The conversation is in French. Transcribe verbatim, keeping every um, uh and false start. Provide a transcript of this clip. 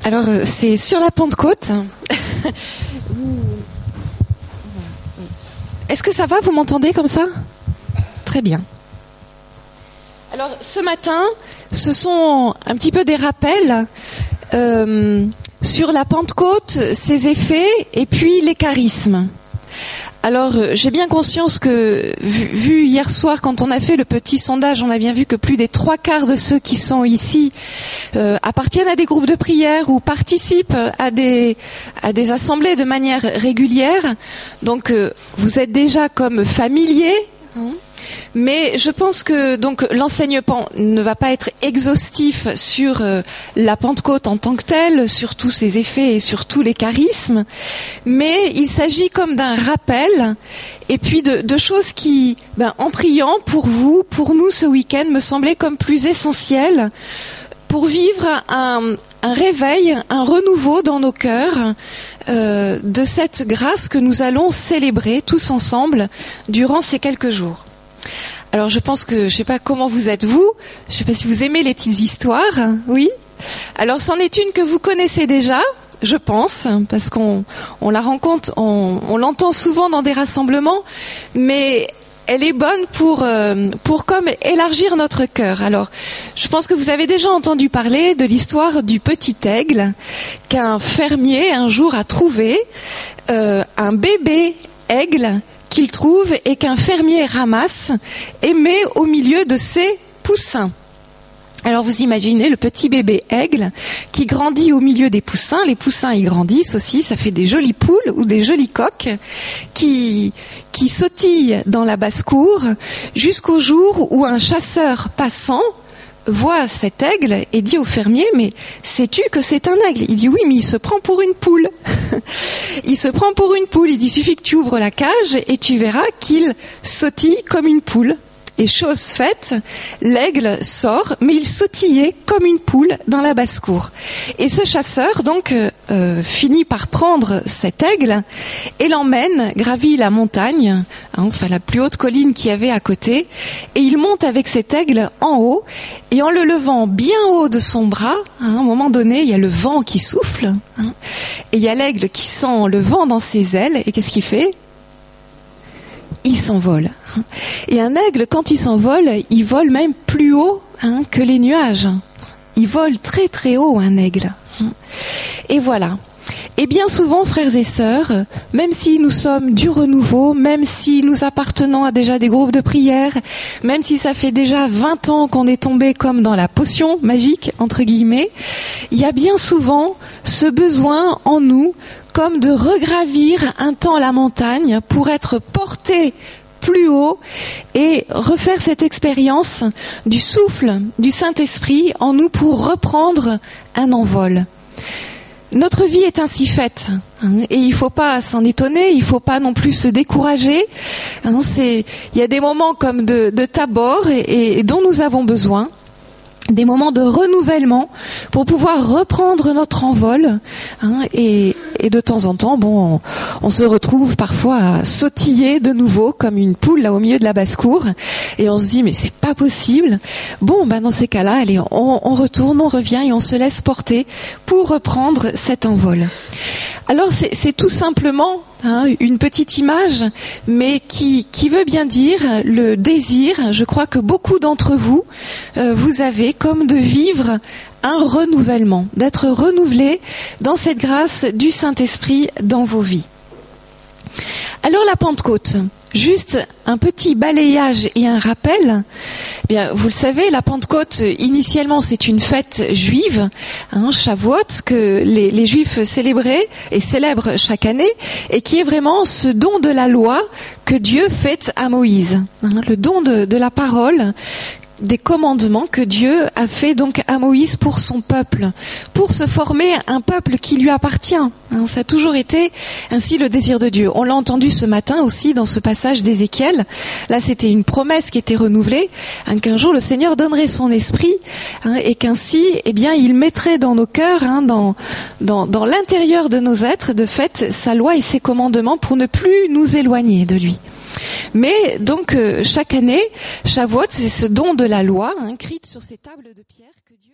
Alors, c'est sur la Pentecôte. Est-ce que ça va? Vous m'entendez comme ça? Très bien. Alors, ce matin, ce sont un petit peu des rappels euh, sur la Pentecôte, ses effets et puis les charismes. Alors, j'ai bien conscience que, vu, vu hier soir, quand on a fait le petit sondage, on a bien vu que plus des trois quarts de ceux qui sont ici euh, appartiennent à des groupes de prière ou participent à des, à des assemblées de manière régulière. Donc, euh, vous êtes déjà comme familiers. Hein. Mais je pense que donc l'enseignement ne va pas être exhaustif sur euh, la Pentecôte en tant que telle, sur tous ses effets et sur tous les charismes, mais il s'agit comme d'un rappel et puis de, de choses qui, ben, en priant pour vous, pour nous ce week-end, me semblaient comme plus essentielles pour vivre un, un réveil, un renouveau dans nos cœurs euh, de cette grâce que nous allons célébrer tous ensemble durant ces quelques jours. Alors je pense que, je sais pas comment vous êtes vous, je sais pas si vous aimez les petites histoires, oui. Alors c'en est une que vous connaissez déjà, je pense, parce qu'on on la rencontre, on, on l'entend souvent dans des rassemblements, mais elle est bonne pour euh, pour comme élargir notre cœur. Alors je pense que vous avez déjà entendu parler de l'histoire du petit aigle qu'un fermier un jour a trouvé, euh, un bébé aigle qu'il trouve et qu'un fermier ramasse et met au milieu de ses poussins. Alors vous imaginez le petit bébé aigle qui grandit au milieu des poussins. Les poussins ils grandissent aussi, ça fait des jolies poules ou des jolis coqs qui qui sautillent dans la basse-cour jusqu'au jour où un chasseur passant voit cet aigle et dit au fermier, mais sais-tu que c'est un aigle? Il dit oui, mais il se prend pour une poule. Il se prend pour une poule. Il dit, il suffit que tu ouvres la cage et tu verras qu'il sautille comme une poule. Et chose faite, l'aigle sort, mais il sautillait comme une poule dans la basse-cour. Et ce chasseur, donc, euh, finit par prendre cet aigle et l'emmène, gravit la montagne, hein, enfin la plus haute colline qu'il y avait à côté, et il monte avec cet aigle en haut, et en le levant bien haut de son bras, hein, à un moment donné, il y a le vent qui souffle, hein, et il y a l'aigle qui sent le vent dans ses ailes, et qu'est-ce qu'il fait ? Il s'envole. Et un aigle, quand il s'envole, il vole même plus haut hein, que les nuages. Il vole très très haut, un aigle. Et voilà. Et bien souvent, frères et sœurs, même si nous sommes du renouveau, même si nous appartenons à déjà des groupes de prière, même si ça fait déjà vingt ans qu'on est tombé comme dans la potion magique, entre guillemets, il y a bien souvent ce besoin en nous comme de regravir un temps la montagne pour être porté plus haut et refaire cette expérience du souffle du Saint-Esprit en nous pour reprendre un envol. Notre vie est ainsi faite hein, et il ne faut pas s'en étonner, il ne faut pas non plus se décourager. Hein, c'est, il y a des moments comme de, de Tabor et, et dont nous avons besoin. Des moments de renouvellement pour pouvoir reprendre notre envol hein, et, et de temps en temps, bon, on, on se retrouve parfois à sautiller de nouveau comme une poule là au milieu de la basse-cour et on se dit mais c'est pas possible. Bon, ben dans ces cas-là, allez, on, on retourne, on revient et on se laisse porter pour reprendre cet envol. Alors c'est, c'est tout simplement hein, une petite image, mais qui, qui veut bien dire le désir. Je crois que beaucoup d'entre vous, euh, vous avez comme de vivre un renouvellement, d'être renouvelé dans cette grâce du Saint-Esprit dans vos vies. Alors la Pentecôte, juste un petit balayage et un rappel. Eh bien, vous le savez, la Pentecôte, initialement, c'est une fête juive, hein, Shavuot, que les, les Juifs célébraient et célèbrent chaque année, et qui est vraiment ce don de la loi que Dieu fait à Moïse, hein, le don de, de la parole, des commandements que Dieu a fait donc à Moïse pour son peuple, pour se former un peuple qui lui appartient. Hein, ça a toujours été ainsi le désir de Dieu. On l'a entendu ce matin aussi dans ce passage d'Ézéchiel. Là, c'était une promesse qui était renouvelée, hein, qu'un jour le Seigneur donnerait son esprit hein, et qu'ainsi, eh bien, il mettrait dans nos cœurs, hein, dans, dans, dans l'intérieur de nos êtres, de fait, sa loi et ses commandements pour ne plus nous éloigner de lui. Mais donc euh, chaque année, Shavuot, c'est ce don de la loi, hein, écrite sur ces tables de pierre que Dieu